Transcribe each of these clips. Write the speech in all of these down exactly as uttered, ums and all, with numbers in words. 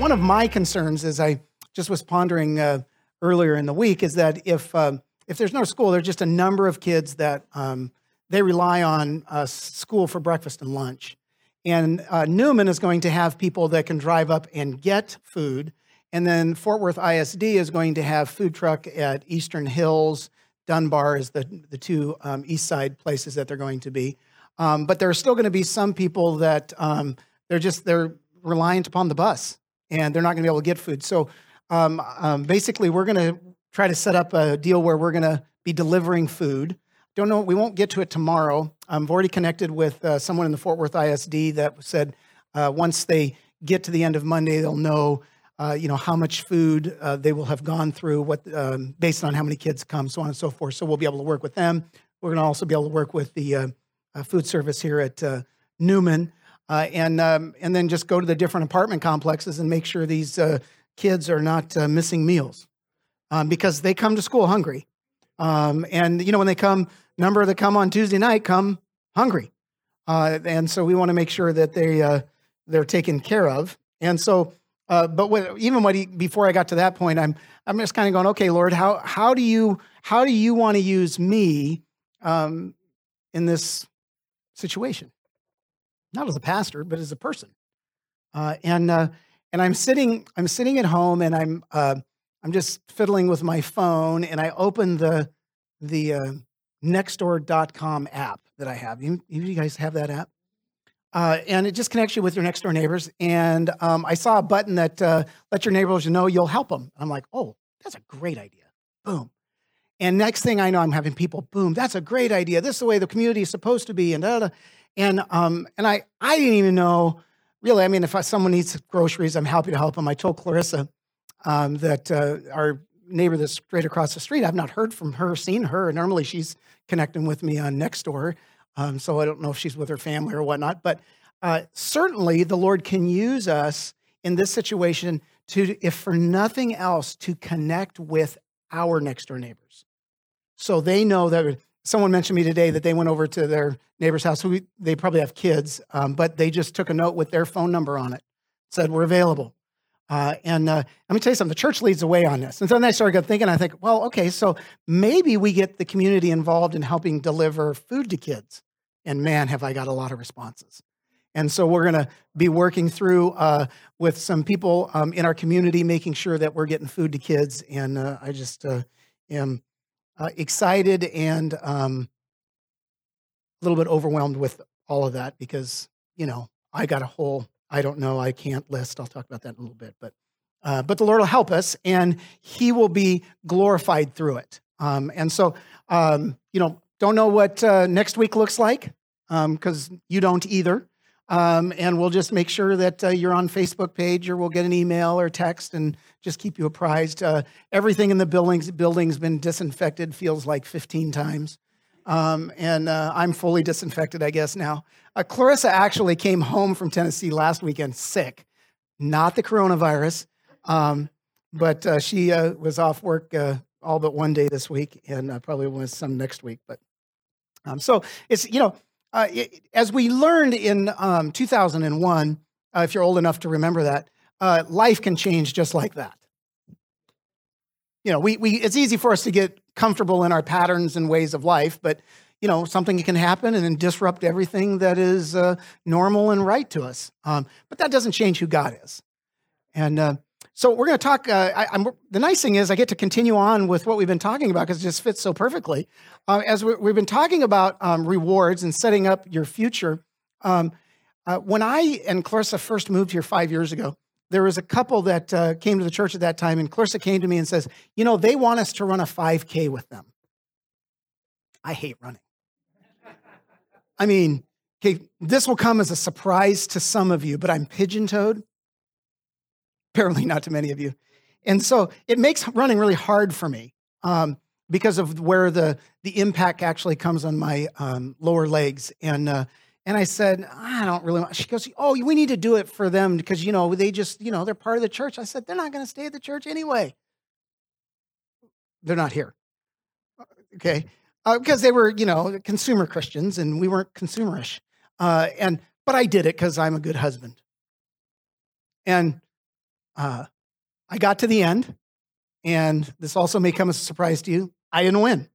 one of my concerns, as I just was pondering uh, earlier in the week, is that if um, if there's no school, there's just a number of kids that um, they rely on uh, school for breakfast and lunch. And uh, Newman is going to have people that can drive up and get food. And then Fort Worth I S D is going to have food truck at Eastern Hills. Dunbar is the, the two um, east side places that they're going to be. Um, but there are still going to be some people that um, they're just, they're reliant upon the bus and they're not going to be able to get food. So um, um, basically we're going to try to set up a deal where we're going to be delivering food. Don't know, we won't get to it tomorrow. I've already connected with uh, someone in the Fort Worth I S D that said uh, once they get to the end of Monday, they'll know, uh, you know, how much food uh, they will have gone through, what um, based on how many kids come, so on and so forth. So we'll be able to work with them. We're going to also be able to work with the uh, uh, food service here at uh, Newman, uh, and um, and then just go to the different apartment complexes and make sure these uh, kids are not uh, missing meals um, because they come to school hungry. Um, and, you know, when they come, number that come on Tuesday night come hungry. Uh, and so we want to make sure that they, uh, they're taken care of. And so, uh, but when, even when he, before I got to that point, I'm, I'm just kind of going, okay, Lord, how, how do you, how do you want to use me, um, in this situation? Not as a pastor, but as a person. Uh, and, uh, and I'm sitting, I'm sitting at home and I'm, uh, I'm just fiddling with my phone, and I open the the uh, nextdoor dot com app that I have. You, you guys have that app? Uh, and it just connects you with your next door neighbors. And um, I saw a button that uh, let your neighbors know you'll help them. I'm like, oh, that's a great idea. Boom. And next thing I know, I'm having people, boom, that's a great idea. This is the way the community is supposed to be. And da, da, da. and um, and I I didn't even know, really, I mean, if I, someone needs groceries, I'm happy to help them. I told Clarissa, Um, that uh, our neighbor that's straight across the street, I've not heard from her, seen her. Normally she's connecting with me on Nextdoor, um, so I don't know if she's with her family or whatnot. But uh, certainly the Lord can use us in this situation to, if for nothing else, to connect with our next door neighbors. So they know that, someone mentioned to me today that they went over to their neighbor's house. We, they probably have kids, um, but they just took a note with their phone number on it, said we're available. Uh, and uh, let me tell you something, the church leads the way on this. And then I started thinking, I think, well, okay, so maybe we get the community involved in helping deliver food to kids. And man, have I got a lot of responses. And so we're going to be working through uh, with some people um, in our community, making sure that we're getting food to kids. And uh, I just uh, am uh, excited and um, a little bit overwhelmed with all of that because, you know, I got a whole I don't know, I can't list. I'll talk about that in a little bit. But uh, but the Lord will help us, and he will be glorified through it. Um, and so, um, you know, don't know what uh, next week looks like, because um, you don't either. Um, and we'll just make sure that uh, you're on Facebook page, or we'll get an email or text and just keep you apprised. Uh, everything in the building's, building's been disinfected, feels like fifteen times. Um, and uh, I'm fully disinfected, I guess, now. Uh, Clarissa actually came home from Tennessee last weekend sick, not the coronavirus, um, but uh, she uh, was off work uh, all but one day this week, and uh, probably was some next week. But um, so it's, you know, uh, it, as we learned in um, two thousand one, uh, if you're old enough to remember that, uh, life can change just like that. You know, we we it's easy for us to get comfortable in our patterns and ways of life, but you know, something can happen and then disrupt everything that is uh, normal and right to us. Um, but that doesn't change who God is. And uh, so we're going to talk. Uh, I, I'm, the nice thing is I get to continue on with what we've been talking about because it just fits so perfectly. Uh, as we, we've been talking about um, rewards and setting up your future. Um, uh, when I and Clarissa first moved here five years ago, there was a couple that uh, came to the church at that time, and Clarissa came to me and says, you know, they want us to run a five K with them. I hate running. I mean, okay, this will come as a surprise to some of you, but I'm pigeon-toed. Apparently not to many of you. And so it makes running really hard for me um, because of where the, the impact actually comes on my um, lower legs. And uh, and I said, I don't really want, she goes, oh, we need to do it for them because, you know, they just, you know, they're part of the church. I said, they're not going to stay at the church anyway. They're not here. Okay. Uh, because they were, you know, consumer Christians, and we weren't consumerish. Uh, and but I did it because I'm a good husband. And uh, I got to the end, and this also may come as a surprise to you, I didn't win.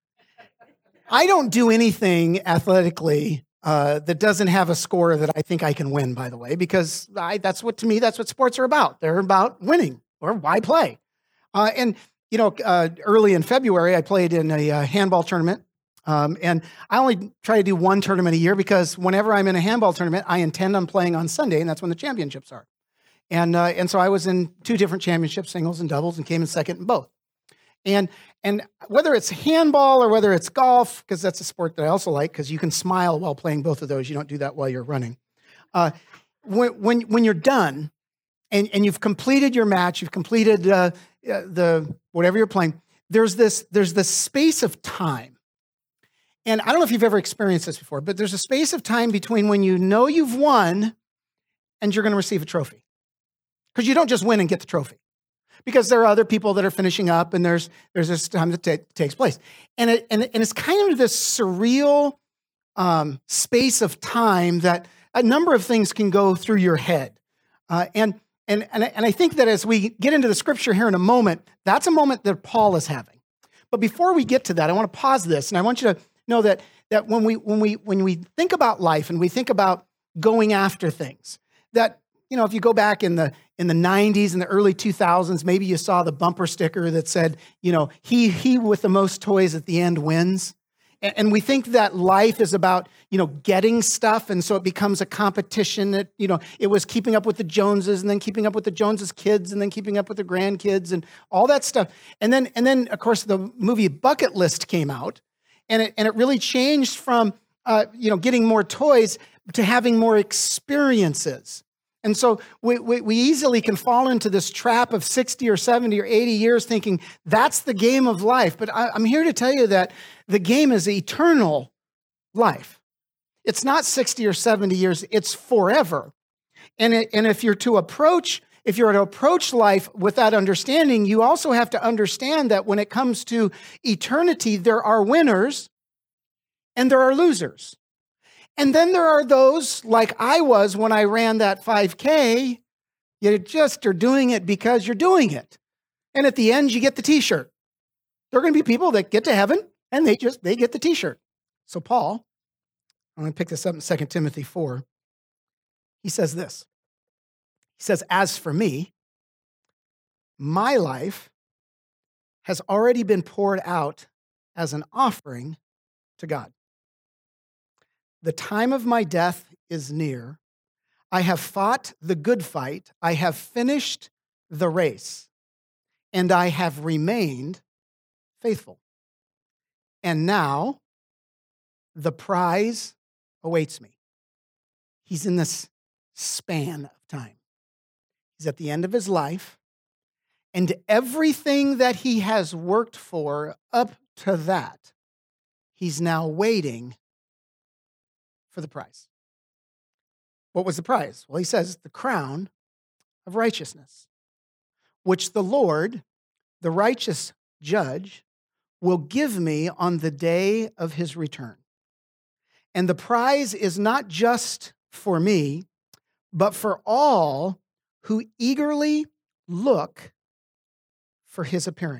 I don't do anything athletically uh, that doesn't have a score that I think I can win, by the way, because I, that's what, to me, that's what sports are about. They're about winning, or why play? Uh, and, you know, uh, early in February, I played in a uh, handball tournament. Um, and I only try to do one tournament a year because whenever I'm in a handball tournament, I intend on playing on Sunday, and that's when the championships are. And uh, and so I was in two different championships, singles and doubles, and came in second in both. And and whether it's handball or whether it's golf, because that's a sport that I also like, because you can smile while playing both of those. You don't do that while you're running. Uh, when, when when you're done and, and you've completed your match, you've completed uh, the whatever you're playing, there's this there's this space of time. And I don't know if you've ever experienced this before, but there's a space of time between when you know you've won and you're going to receive a trophy. Because you don't just win and get the trophy. Because there are other people that are finishing up, and there's there's this time that t- takes place. And, it, and, and it's kind of this surreal um, space of time that a number of things can go through your head. Uh, and, and, and, and I think that as we get into the scripture here in a moment, that's a moment that Paul is having. But before we get to that, I want to pause this, and I want you to know that that when we when we when we think about life and we think about going after things, that you know, if you go back in the in the nineties and the early two thousands, maybe you saw the bumper sticker that said, you know, he he with the most toys at the end wins. And, and we think that life is about, you know, getting stuff, and so it becomes a competition. That, you know, it was keeping up with the Joneses, and then keeping up with the Joneses kids, and then keeping up with the grandkids, and all that stuff. And then and then of course the movie Bucket List came out. And it, and it really changed from, uh, you know, getting more toys to having more experiences. And so we, we, we easily can fall into this trap of sixty or seventy or eighty years thinking that's the game of life. But I, I'm here to tell you that the game is eternal life. It's not sixty or seventy years, it's forever. And, it, and if you're to approach If you're to approach life with that understanding, you also have to understand that when it comes to eternity, there are winners and there are losers. And then there are those, like I was when I ran that five K, you just are doing it because you're doing it. And at the end, you get the t-shirt. There are going to be people that get to heaven and they just, they get the t-shirt. So Paul, I'm going to pick this up in Second Timothy four. He says this. He says, as for me, my life has already been poured out as an offering to God. The time of my death is near. I have fought the good fight. I have finished the race, and I have remained faithful. And now the prize awaits me. He's in this span of time. He's at the end of his life, and everything that he has worked for up to that, he's now waiting for the prize. What was the prize? Well, he says, the crown of righteousness, which the Lord, the righteous judge, will give me on the day of his return. And the prize is not just for me, but for all who eagerly look for his appearing.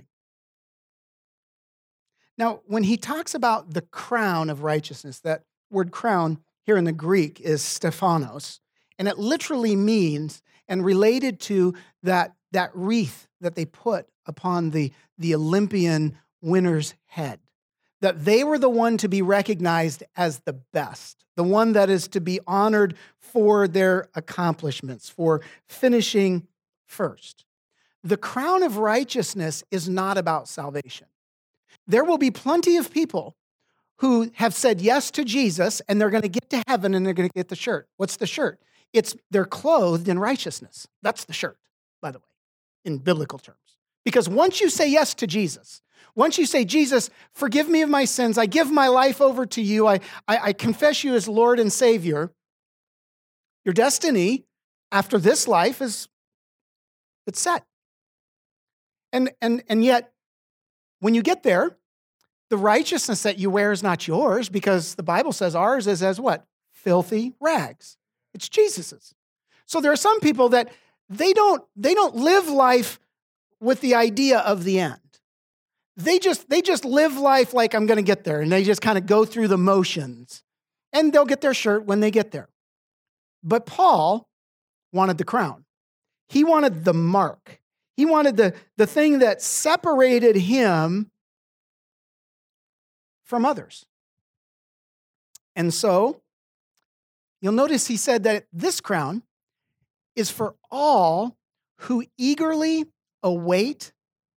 Now, when he talks about the crown of righteousness, that word crown here in the Greek is Stephanos, and it literally means, and related to that, that wreath that they put upon the, the Olympian winner's head, that they were the one to be recognized as the best, the one that is to be honored for their accomplishments, for finishing first. The crown of righteousness is not about salvation. There will be plenty of people who have said yes to Jesus, and they're going to get to heaven and they're going to get the shirt. What's the shirt? It's they're clothed in righteousness. That's the shirt, by the way, in biblical terms. Because once you say yes to Jesus, once you say, Jesus, forgive me of my sins, I give my life over to you, I, I, I confess you as Lord and Savior, your destiny after this life is it's set. And, and, and yet, when you get there, the righteousness that you wear is not yours, because the Bible says ours is as what? Filthy rags. It's Jesus's. So there are some people that they don't, they don't live life with the idea of the end. They just, they just live life like I'm going to get there, and they just kind of go through the motions, and they'll get their shirt when they get there. But Paul wanted the crown. He wanted the mark. He wanted the, the thing that separated him from others. And so, you'll notice he said that this crown is for all who eagerly await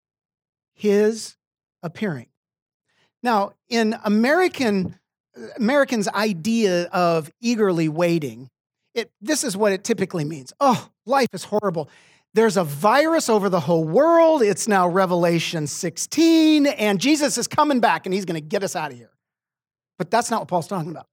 his appearing. Now, in American Americans' idea of eagerly waiting, it, this is what it typically means. Oh, life is horrible. There's a virus over the whole world. It's now Revelation sixteen, and Jesus is coming back, and he's going to get us out of here. But that's not what Paul's talking about.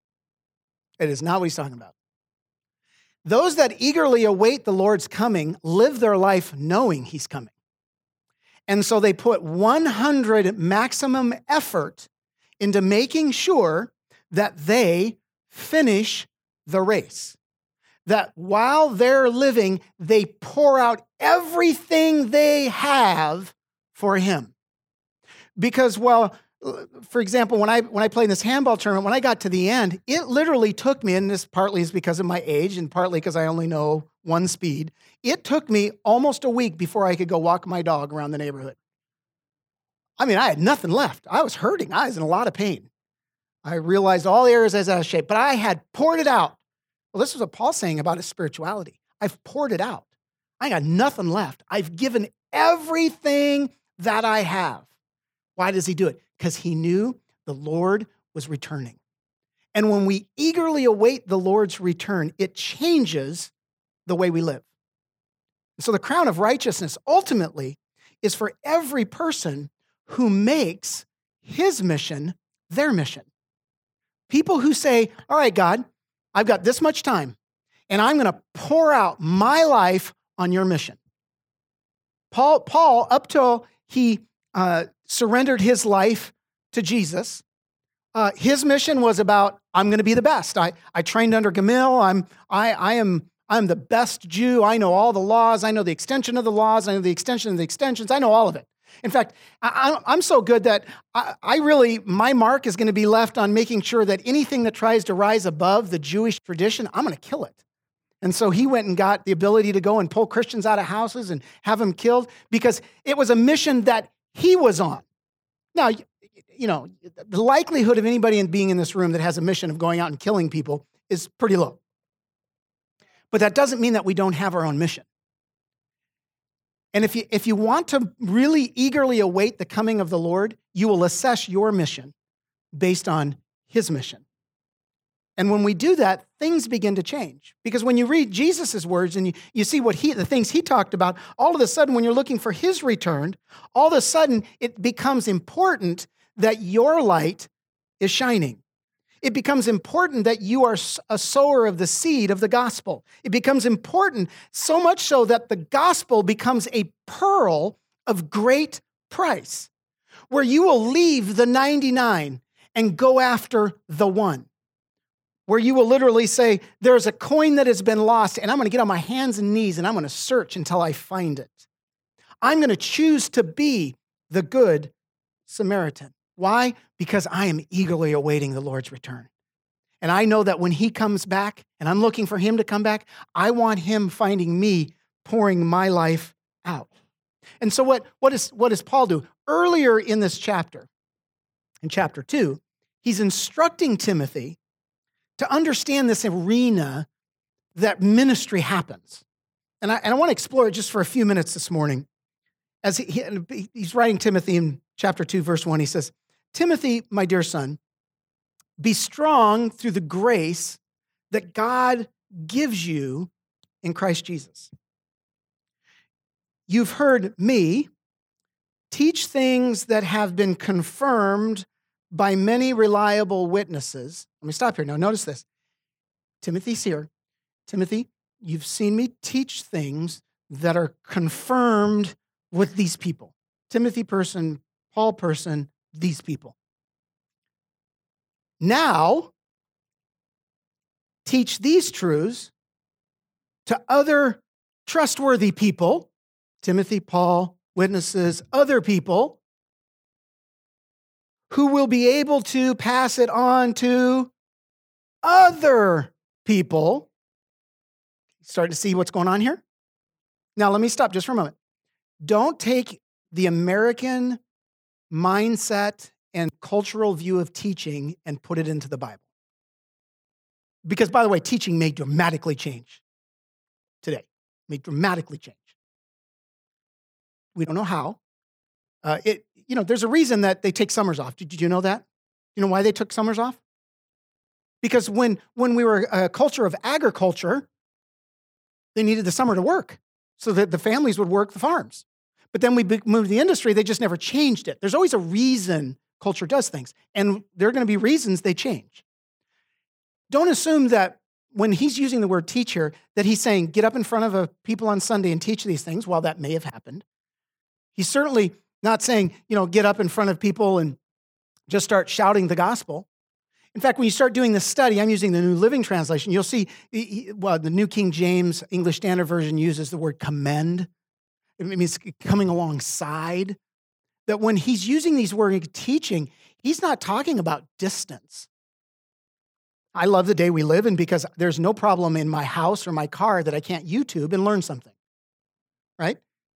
It is not what he's talking about. Those that eagerly await the Lord's coming live their life knowing he's coming. And so they put one hundred maximum effort into making sure that they finish the race. That while they're living, they pour out everything they have for him. Because, well, for example, when I when I played in this handball tournament, when I got to the end, it literally took me, and this partly is because of my age and partly because I only know one speed, it took me almost a week before I could go walk my dog around the neighborhood. I mean, I had nothing left. I was hurting. I was in a lot of pain. I realized all the areas I was out of shape, but I had poured it out. Well, this is what Paul's saying about his spirituality. I've poured it out. I got nothing left. I've given everything that I have. Why does he do it? Because he knew the Lord was returning. And when we eagerly await the Lord's return, it changes the way we live. And so the crown of righteousness ultimately is for every person who makes his mission their mission. People who say, all right, God, I've got this much time, and I'm going to pour out my life on your mission. Paul, Paul up till he uh, surrendered his life to Jesus, uh, his mission was about, I'm going to be the best. I, I trained under Gamaliel. I'm, I, I am, I'm the best Jew. I know all the laws. I know the extension of the laws. I know the extension of the extensions. I know all of it. In fact, I, I'm so good that I, I really, my mark is going to be left on making sure that anything that tries to rise above the Jewish tradition, I'm going to kill it. And so he went and got the ability to go and pull Christians out of houses and have them killed because it was a mission that he was on. Now, you know, the likelihood of anybody in being in this room that has a mission of going out and killing people is pretty low. But that doesn't mean that we don't have our own mission. And if you, if you want to really eagerly await the coming of the Lord, you will assess your mission based on his mission. And when we do that, things begin to change. Because when you read Jesus' words and you, you see what he, the things he talked about, all of a sudden when you're looking for his return, all of a sudden it becomes important that your light is shining. It becomes important that you are a sower of the seed of the gospel. It becomes important so much so that the gospel becomes a pearl of great price, where you will leave the ninety-nine and go after the one, where you will literally say, there's a coin that has been lost, and I'm going to get on my hands and knees, and I'm going to search until I find it. I'm going to choose to be the good Samaritan. Why? Because I am eagerly awaiting the Lord's return. And I know that when he comes back, and I'm looking for him to come back, I want him finding me pouring my life out. And so what, what, is, what does Paul do? Earlier in this chapter, in chapter two, he's instructing Timothy to understand this arena that ministry happens. And I, and I want to explore it just for a few minutes this morning. As he, he, he's writing Timothy in chapter two, verse one, he says, Timothy, my dear son, be strong through the grace that God gives you in Christ Jesus. You've heard me teach things that have been confirmed by many reliable witnesses. Let me stop here. Now, notice this. Timothy's here. Timothy, you've seen me teach things that are confirmed with these people. Timothy person, Paul person, these people. Now, teach these truths to other trustworthy people, Timothy, Paul, witnesses, other people, who will be able to pass it on to other people. Starting to see what's going on here? Now, let me stop just for a moment. Don't take the American mindset and cultural view of teaching and put it into the Bible. Because, by the way, teaching may dramatically change today. May dramatically change. We don't know how. Uh, it, you know, there's a reason that they take summers off. Did, did you know that? You know why they took summers off? Because when, when we were a culture of agriculture, they needed the summer to work so that the families would work the farms. But then we moved to the industry, they just never changed it. There's always a reason culture does things, and there are going to be reasons they change. Don't assume that when he's using the word teach here, that he's saying, get up in front of a people on Sunday and teach these things. While that may have happened, he's certainly not saying, you know, get up in front of people and just start shouting the gospel. In fact, when you start doing this study, I'm using the New Living Translation, you'll see, well, the New King James English Standard Version uses the word commend. It means coming alongside. That when he's using these words teaching, he's not talking about distance. I love the day we live in because there's no problem in my house or my car that I can't YouTube and learn something, right?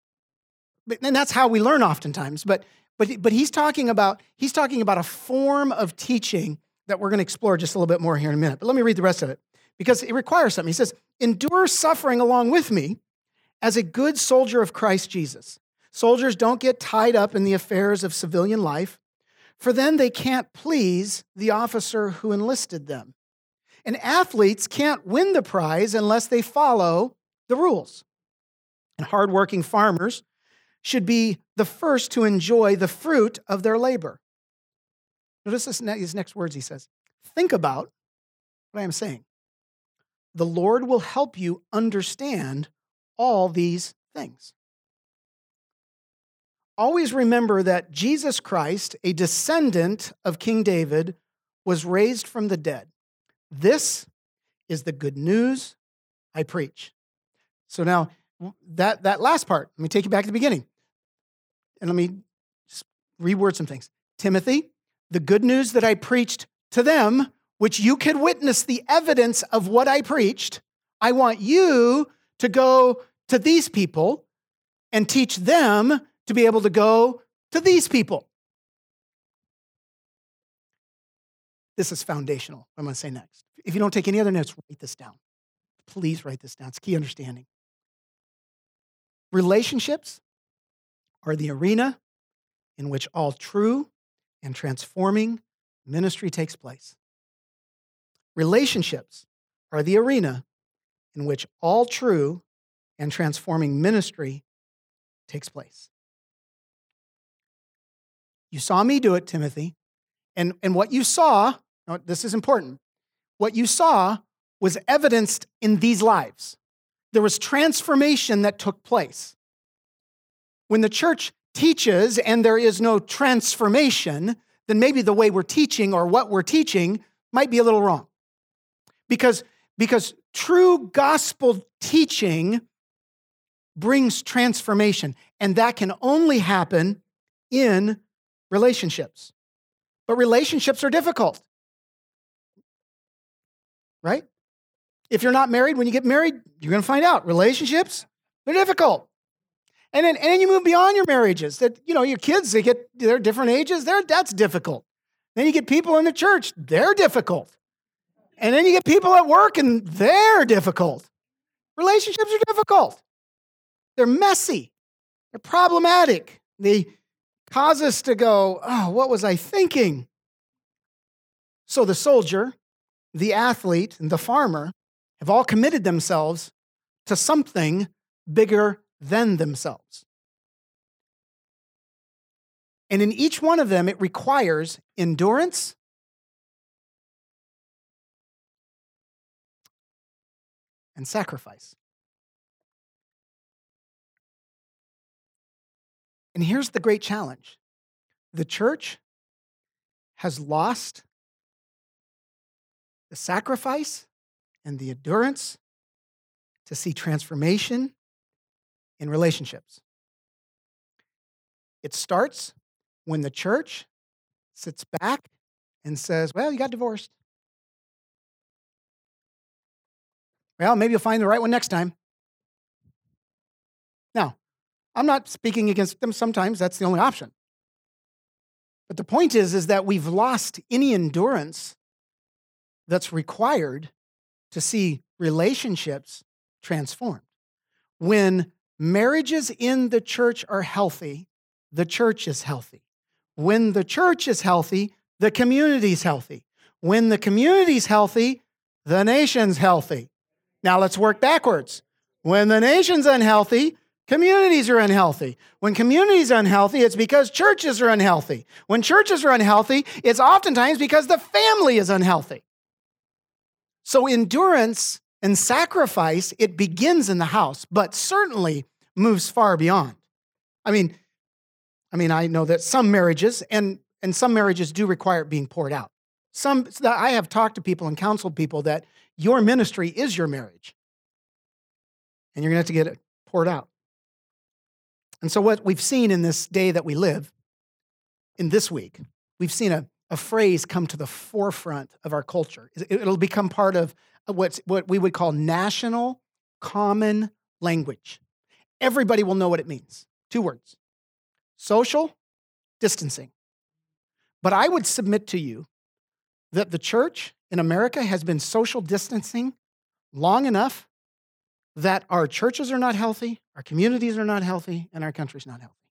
And that's how we learn oftentimes. But but but he's talking about he's talking about a form of teaching that we're going to explore just a little bit more here in a minute. But let me read the rest of it because it requires something. He says, "Endure suffering along with me as a good soldier of Christ Jesus." Soldiers don't get tied up in the affairs of civilian life, for then they can't please the officer who enlisted them. And athletes can't win the prize unless they follow the rules. And hardworking farmers should be the first to enjoy the fruit of their labor. Notice this, these next words he says. Think about what I am saying. The Lord will help you understand all these things. Always remember that Jesus Christ, a descendant of King David, was raised from the dead. This is the good news I preach. So now, that, that last part, let me take you back to the beginning. And let me reword some things. Timothy, the good news that I preached to them, which you could witness the evidence of what I preached, I want you to go to these people and teach them to be able to go to these people. This is foundational, I'm going to say next. If you don't take any other notes, write this down. Please write this down. It's key understanding. Relationships are the arena in which all true and transforming ministry takes place. Relationships are the arena in which all true and transforming ministry takes place. You saw me do it, Timothy. And, and what you saw, this is important, what you saw was evidenced in these lives. There was transformation that took place. When the church teaches and there is no transformation, then maybe the way we're teaching or what we're teaching might be a little wrong. Because, because true gospel teaching brings transformation, and that can only happen in relationships. But relationships are difficult, right? If you're not married, when you get married, you're going to find out relationships, they're difficult. And then, and then you move beyond your marriages. That, you know, your kids, they get, they're different ages, they're, that's difficult. Then you get people in the church, they're difficult. And then you get people at work and they're difficult. Relationships are difficult. They're messy. They're problematic. They cause us to go, oh, what was I thinking? So the soldier, the athlete, and the farmer have all committed themselves to something bigger than themselves. And in each one of them, it requires endurance and sacrifice. And here's the great challenge. The church has lost the sacrifice and the endurance to see transformation in relationships. It starts when the church sits back and says, well, you got divorced. Well, maybe you'll find the right one next time. Now, I'm not speaking against them. Sometimes that's the only option. But the point is, is that we've lost any endurance that's required to see relationships transformed. When marriages in the church are healthy, the church is healthy. When the church is healthy, the community's healthy. When the community's healthy, the nation's healthy. Now let's work backwards. When the nation's unhealthy, communities are unhealthy. When communities are unhealthy, it's because churches are unhealthy. When churches are unhealthy, it's oftentimes because the family is unhealthy. So endurance and sacrifice, it begins in the house, but certainly moves far beyond. I mean, I mean, I know that some marriages, and, and some marriages do require it being poured out. Some, I have talked to people and counseled people that your ministry is your marriage. And you're going to have to get it poured out. And so what we've seen in this day that we live, in this week, we've seen a, a phrase come to the forefront of our culture. It'll become part of what's, what we would call national common language. Everybody will know what it means. Two words. Social distancing. But I would submit to you that the church in America has been social distancing long enough that our churches are not healthy, our communities are not healthy, and our country's not healthy.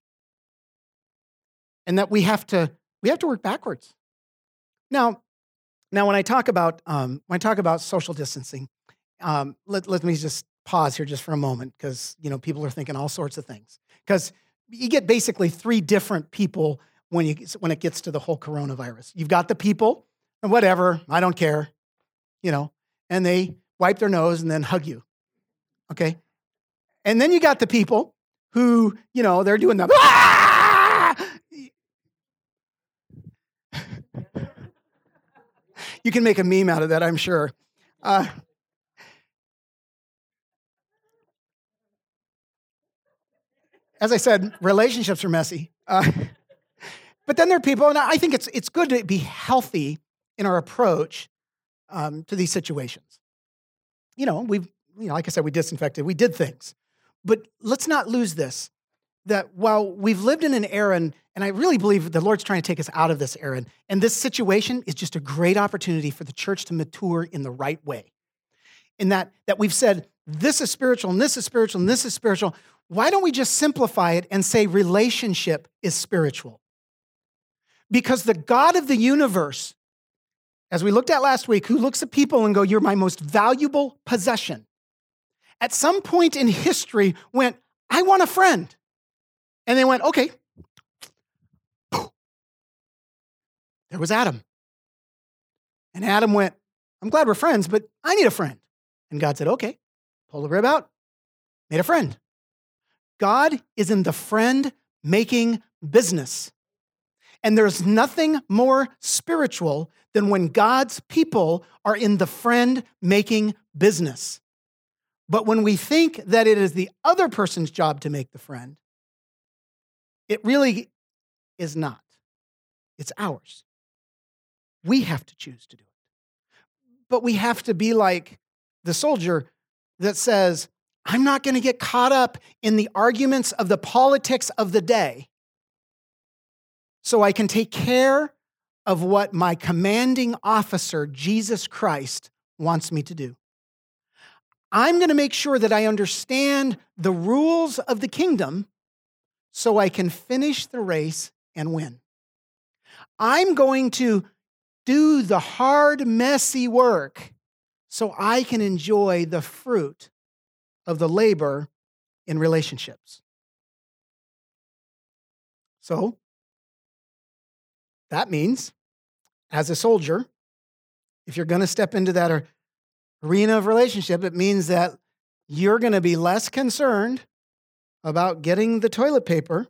And that we have to we have to work backwards. Now, now when I talk about um, when I talk about social distancing, um, let, let me just pause here just for a moment, because you know people are thinking all sorts of things. Because you get basically three different people when you when it gets to the whole coronavirus. You've got the people, and whatever, I don't care, you know, and they wipe their nose and then hug you. Okay? And then you got the people who, you know, they're doing the, ah! You can make a meme out of that, I'm sure. Uh, as I said, relationships are messy. Uh, but then there are people, and I think it's it's good to be healthy in our approach um, to these situations. You know, we've, you know, like I said, we disinfected, we did things. But let's not lose this, that while we've lived in an era, and, and I really believe the Lord's trying to take us out of this era, and this situation is just a great opportunity for the church to mature in the right way. In that, that we've said, this is spiritual, and this is spiritual, and this is spiritual. Why don't we just simplify it and say relationship is spiritual? Because the God of the universe, as we looked at last week, who looks at people and go, you're my most valuable possession, at some point in history went, I want a friend. And they went, okay. There was Adam. And Adam went, I'm glad we're friends, but I need a friend. And God said, okay, pull the rib out, made a friend. God is in the friend-making business. And there's nothing more spiritual than when God's people are in the friend-making business. But when we think that it is the other person's job to make the friend, it really is not. It's ours. We have to choose to do it. But we have to be like the soldier that says, I'm not going to get caught up in the arguments of the politics of the day, so I can take care of what my commanding officer, Jesus Christ, wants me to do. I'm going to make sure that I understand the rules of the kingdom so I can finish the race and win. I'm going to do the hard, messy work so I can enjoy the fruit of the labor in relationships. So, that means, as a soldier, if you're going to step into that arena of relationship, it means that you're going to be less concerned about getting the toilet paper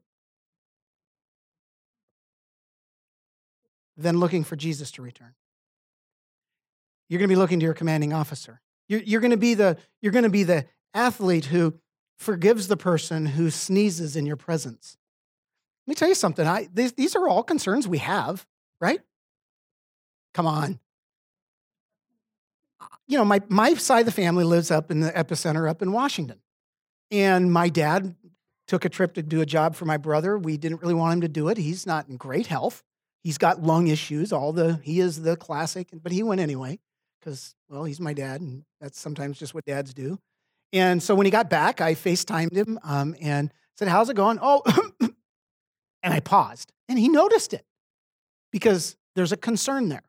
than looking for Jesus to return. You're going to be looking to your commanding officer. You're, you're going to be the, you're going to be the athlete who forgives the person who sneezes in your presence. Let me tell you something. I, these, these are all concerns we have, right? Come on. You know, my, my side of the family lives up in the epicenter up in Washington. And my dad took a trip to do a job for my brother. We didn't really want him to do it. He's not in great health. He's got lung issues. All the he is the classic, but he went anyway because, well, he's my dad, and that's sometimes just what dads do. And so when he got back, I FaceTimed him um, and said, "How's it going?" Oh, and I paused, and he noticed it because there's a concern there.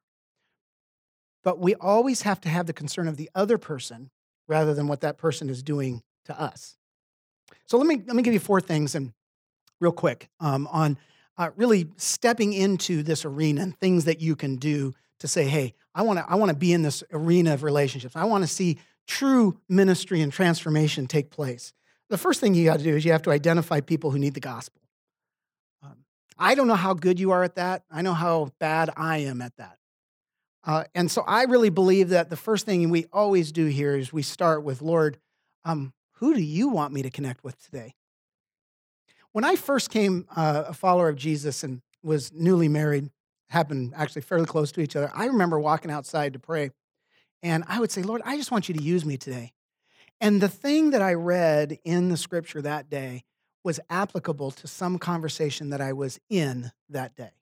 But we always have to have the concern of the other person rather than what that person is doing to us. So let me let me give you four things, and real quick um, on uh, really stepping into this arena and things that you can do to say, "Hey, I want to I want to be in this arena of relationships. I want to see true ministry and transformation take place." The first thing you got to do is you have to identify people who need the gospel. Um, I don't know how good you are at that. I know how bad I am at that. Uh, and so I really believe that the first thing we always do here is we start with, "Lord, um, who do you want me to connect with today?" When I first came uh, a follower of Jesus and was newly married, happened actually fairly close to each other, I remember walking outside to pray, and I would say, "Lord, I just want you to use me today." And the thing that I read in the scripture that day was applicable to some conversation that I was in that day.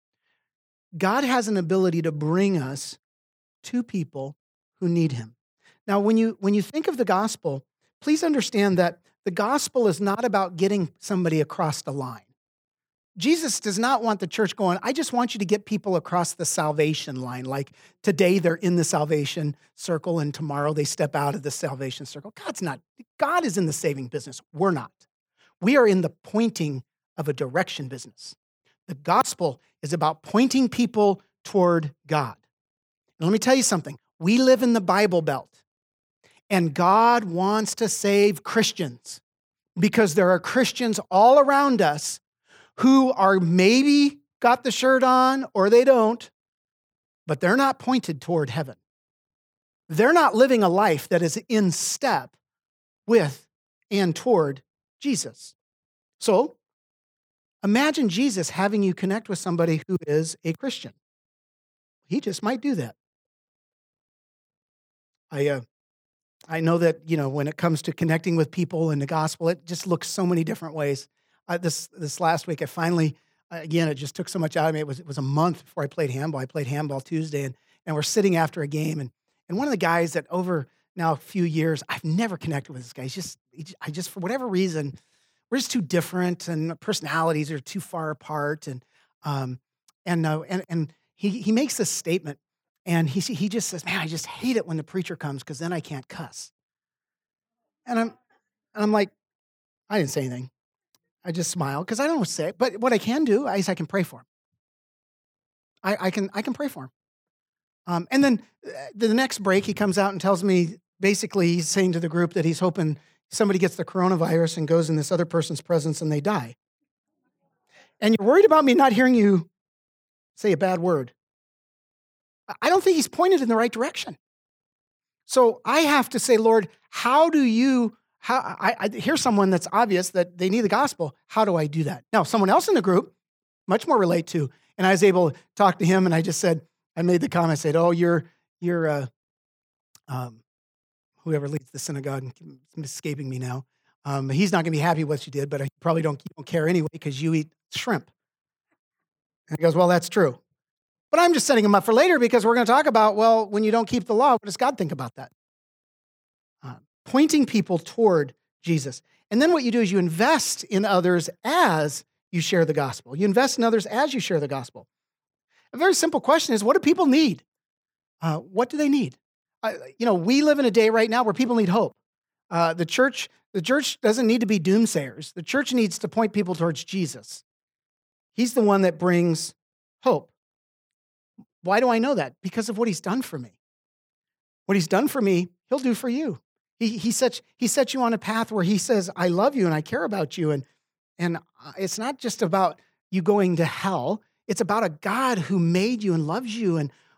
God has an ability to bring us to people who need him. Now, when you when you think of the gospel, please understand that the gospel is not about getting somebody across the line. Jesus does not want the church going, "I just want you to get people across the salvation line." Like today they're in the salvation circle and tomorrow they step out of the salvation circle. God's not. God is in the saving business. We're not. We are in the pointing of a direction business. The gospel is about pointing people toward God. And let me tell you something. We live in the Bible Belt, and God wants to save Christians because there are Christians all around us who are maybe got the shirt on or they don't, but they're not pointed toward heaven. They're not living a life that is in step with and toward Jesus. So, imagine Jesus having you connect with somebody who is a Christian. He just might do that. I uh, I know that, you know, when it comes to connecting with people in the gospel, it just looks so many different ways. Uh, this this last week, I finally, uh, again, it just took so much out of me. It was it was a month before I played handball. I played handball Tuesday, and and we're sitting after a game, and and one of the guys that over now a few years, I've never connected with this guy. He's just, he, I just for whatever reason, we're just too different, and personalities are too far apart, and um and uh, and and he he makes this statement, and he he just says, "Man, I just hate it when the preacher comes because then I can't cuss." And I'm and I'm like, I didn't say anything. I just smile because I don't know what to say. But what I can do is I can pray for him. I, I can I can pray for him. Um, and then uh, the next break, he comes out and tells me, basically, he's saying to the group that he's hoping somebody gets the coronavirus and goes in this other person's presence and they die. And you're worried about me not hearing you say a bad word. I don't think he's pointed in the right direction. So I have to say, "Lord, how do you, how, I, I here's someone that's obvious that they need the gospel. How do I do that?" Now, someone else in the group, much more relate to, and I was able to talk to him, and I just said, I made the comment, I said, "Oh, you're, you're, uh, um, whoever leads the synagogue, it's escaping me now. Um, he's not going to be happy with what you did, but I probably don't, you don't care anyway because you eat shrimp." And he goes, "Well, that's true. But I'm just setting him up for later because we're going to talk about, well, when you don't keep the law, what does God think about that?" Uh, pointing people toward Jesus. And then what you do is you invest in others as you share the gospel. You invest in others as you share the gospel. A very simple question is, what do people need? Uh, what do they need? Uh, you know, we live in a day right now where people need hope. Uh, the church, the church doesn't need to be doomsayers. The church needs to point people towards Jesus. He's the one that brings hope. Why do I know that? Because of what he's done for me. What he's done for me, he'll do for you. He, he, sets, he sets you on a path where he says, "I love you and I care about you." And, and it's not just about you going to hell. It's about a God who made you and loves you and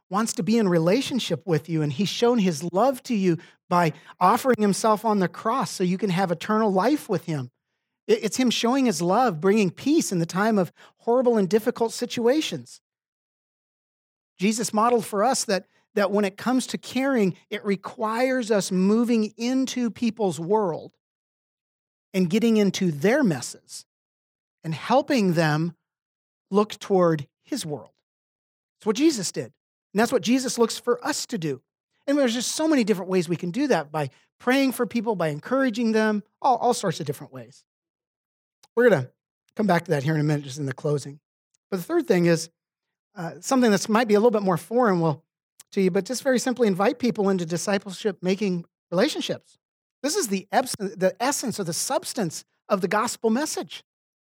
wants to be in relationship with you, and he's shown his love to you by offering himself on the cross so you can have eternal life with him. It's him showing his love, bringing peace in the time of horrible and difficult situations. Jesus modeled for us that, that when it comes to caring, it requires us moving into people's world and getting into their messes and helping them look toward his world. That's what Jesus did. And that's what Jesus looks for us to do. And there's just so many different ways we can do that, by praying for people, by encouraging them, all, all sorts of different ways. We're going to come back to that here in a minute, just in the closing. But the third thing is uh, something that might be a little bit more foreign will, to you, but just very simply invite people into discipleship-making relationships. This is the, ep- the essence or the substance of the gospel message.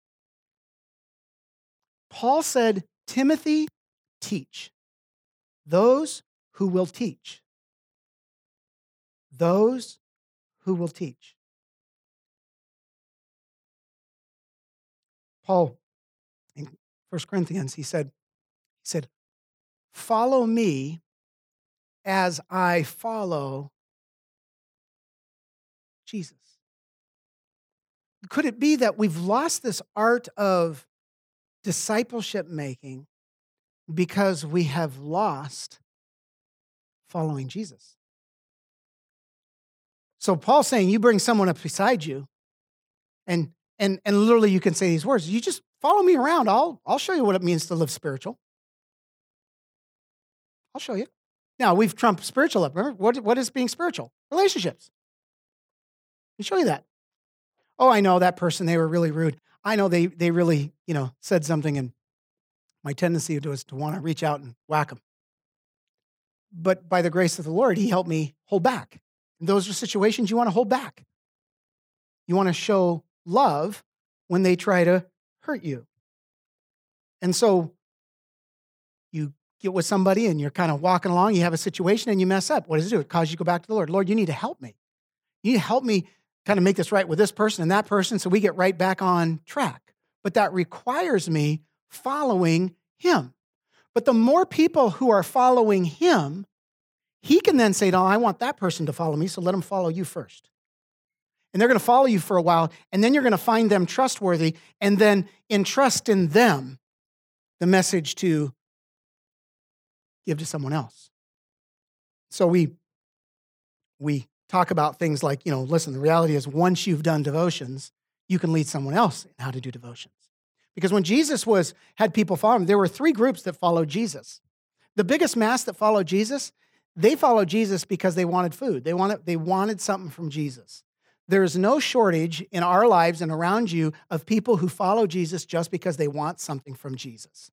Paul said, Timothy, teach. Those who will teach. Those who will teach. Paul, in First Corinthians, he said, he said, follow me as I follow Jesus. Could it be that we've lost this art of discipleship making because we have lost following Jesus? So Paul's saying, you bring someone up beside you, and and and literally you can say these words, you just follow me around, I'll, I'll show you what it means to live spiritual. I'll show you. Now, we've trumped spiritual up. Remember, what, what is being spiritual? Relationships. I'll show you that. Oh, I know that person, they were really rude. I know they they really, you know, said something, and my tendency was to want to reach out and whack them. But by the grace of the Lord, he helped me hold back. And those are situations you want to hold back. You want to show love when they try to hurt you. And so you get with somebody and you're kind of walking along, you have a situation and you mess up. What does it do? It causes you to go back to the Lord. Lord, you need to help me. You need to help me kind of make this right with this person and that person so we get right back on track. But that requires me following him. But the more people who are following him, he can then say, no, I want that person to follow me, so let them follow you first. And they're going to follow you for a while, and then you're going to find them trustworthy, and then entrust in them the message to give to someone else. So we, we talk about things like, you know, listen, the reality is once you've done devotions, you can lead someone else in how to do devotions. Because when Jesus was had people follow him, there were three groups that followed Jesus. The biggest mass that followed Jesus, they followed Jesus because they wanted food. They wanted, they wanted something from Jesus. There is no shortage in our lives and around you of people who follow Jesus just because they want something from Jesus.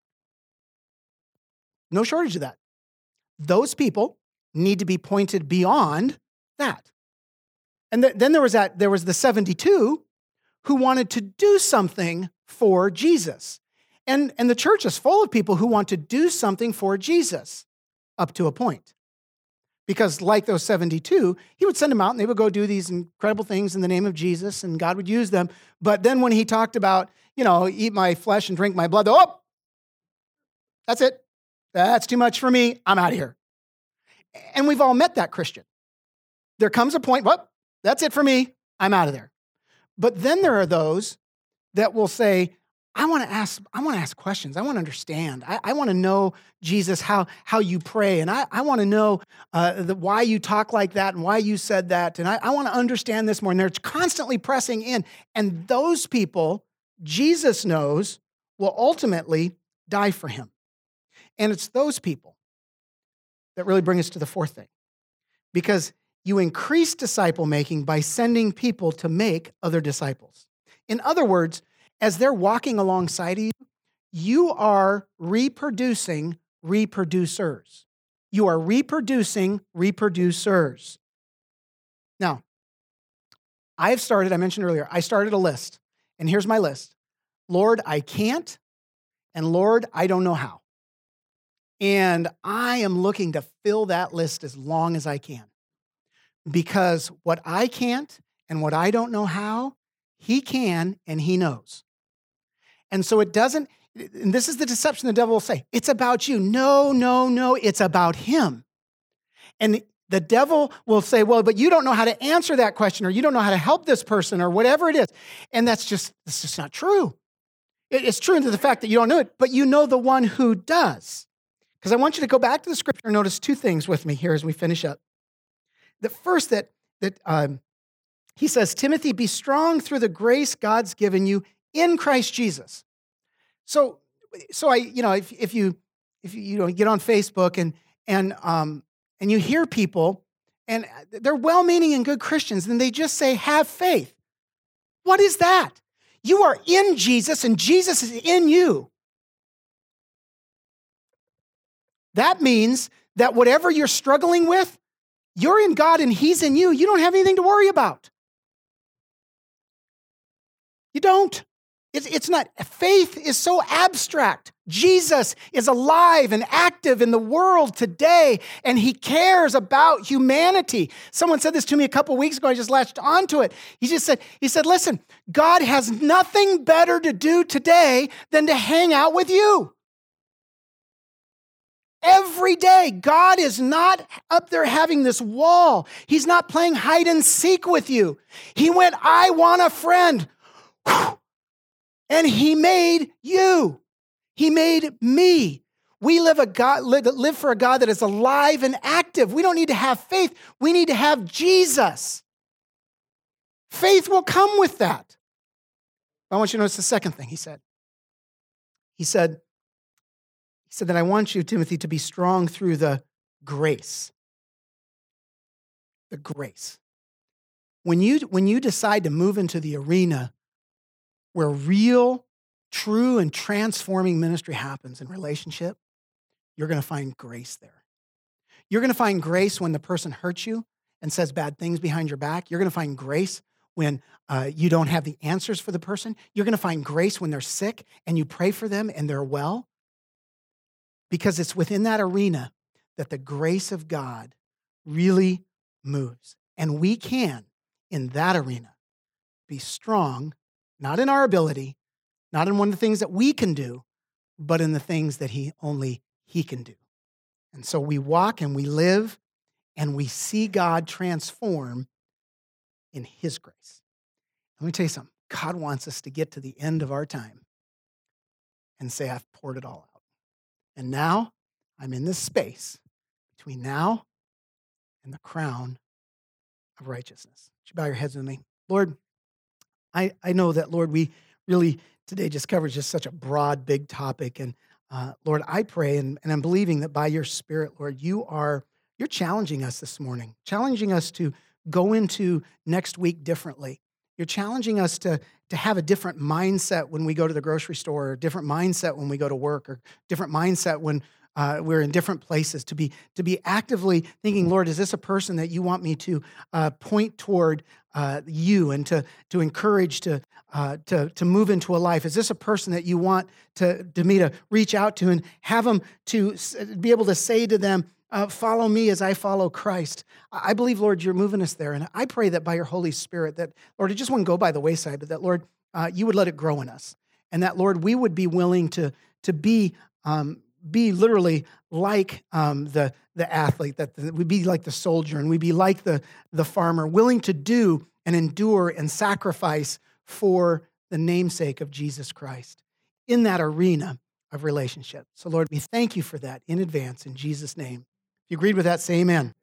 No shortage of that. Those people need to be pointed beyond that. And th- then there was that, there was the seventy-two who wanted to do something for Jesus. And, and the church is full of people who want to do something for Jesus up to a point. Because like those seventy-two, he would send them out and they would go do these incredible things in the name of Jesus and God would use them. But then when he talked about, you know, eat my flesh and drink my blood, oh, that's it. That's too much for me. I'm out of here. And we've all met that Christian. There comes a point, well, that's it for me. I'm out of there. But then there are those that will say, I want to ask, I want to ask questions. I want to understand. I, I want to know, Jesus, how, how you pray. And I, I want to know uh, the, why you talk like that and why you said that. And I, I want to understand this more. And they're constantly pressing in. And those people, Jesus knows, will ultimately die for him. And it's those people that really bring us to the fourth thing. Because you increase disciple making by sending people to make other disciples. In other words, as they're walking alongside of you, you are reproducing reproducers. You are reproducing reproducers. Now, I've started, I mentioned earlier, I started a list. And here's my list. Lord, I can't. And Lord, I don't know how. And I am looking to fill that list as long as I can. Because what I can't and what I don't know how, he can and he knows. And so it doesn't, and this is the deception the devil will say, it's about you. No, no, no, it's about him. And the devil will say, well, but you don't know how to answer that question, or you don't know how to help this person, or whatever it is. And that's just, that's just not true. It's true to the fact that you don't know it, but you know the one who does. Because I want you to go back to the scripture and notice two things with me here as we finish up. The first, that, that um, he says, Timothy, be strong through the grace God's given you in Christ Jesus. So, so I, you know, if, if you, if you, you know, get on Facebook and, and, um, and you hear people, and they're well-meaning and good Christians, and they just say, have faith. What is that? You are in Jesus, and Jesus is in you. That means that whatever you're struggling with, you're in God and he's in you. You don't have anything to worry about. You don't. It's, it's not. Faith is so abstract. Jesus is alive and active in the world today, and he cares about humanity. Someone said this to me a couple weeks ago. I just latched onto it. He just said, he said, listen, God has nothing better to do today than to hang out with you. Every day, God is not up there having this wall. He's not playing hide and seek with you. He went, I want a friend. And he made you. He made me. We live a God, live for a God that is alive and active. We don't need to have faith. We need to have Jesus. Faith will come with that. I want you to notice the second thing he said. He said, he said that I want you, Timothy, to be strong through the grace. The grace. When you, when you decide to move into the arena where real, true, and transforming ministry happens in relationship, you're going to find grace there. You're going to find grace when the person hurts you and says bad things behind your back. You're going to find grace when uh, you don't have the answers for the person. You're going to find grace when they're sick and you pray for them and they're well. Because it's within that arena that the grace of God really moves. And we can, in that arena, be strong, not in our ability, not in one of the things that we can do, but in the things that he only he can do. And so we walk and we live and we see God transform in his grace. Let me tell you something. God wants us to get to the end of our time and say, I've poured it all out. And now I'm in this space between now and the crown of righteousness. Would you bow your heads with me? Lord, I, I know that, Lord, we really today just covered just such a broad, big topic. And uh, Lord, I pray, and, and I'm believing that by your Spirit, Lord, you are, you're challenging us this morning, challenging us to go into next week differently. You're challenging us to, to have a different mindset when we go to the grocery store, or a different mindset when we go to work, or different mindset when uh, we're in different places, to be, to be actively thinking, Lord, is this a person that you want me to uh, point toward uh, you and to, to encourage to, uh, to, to move into a life? Is this a person that you want to, to me to reach out to and have them to be able to say to them, Uh, follow me as I follow Christ? I believe, Lord, you're moving us there. And I pray that by your Holy Spirit, that, Lord, it just wouldn't go by the wayside, but that, Lord, uh, you would let it grow in us. And that, Lord, we would be willing to, to be, um, be literally like um, the, the athlete, that the, we'd be like the soldier, and we'd be like the, the farmer, willing to do and endure and sacrifice for the namesake of Jesus Christ in that arena of relationship. So, Lord, we thank you for that in advance in Jesus' name. If you agreed with that, say amen.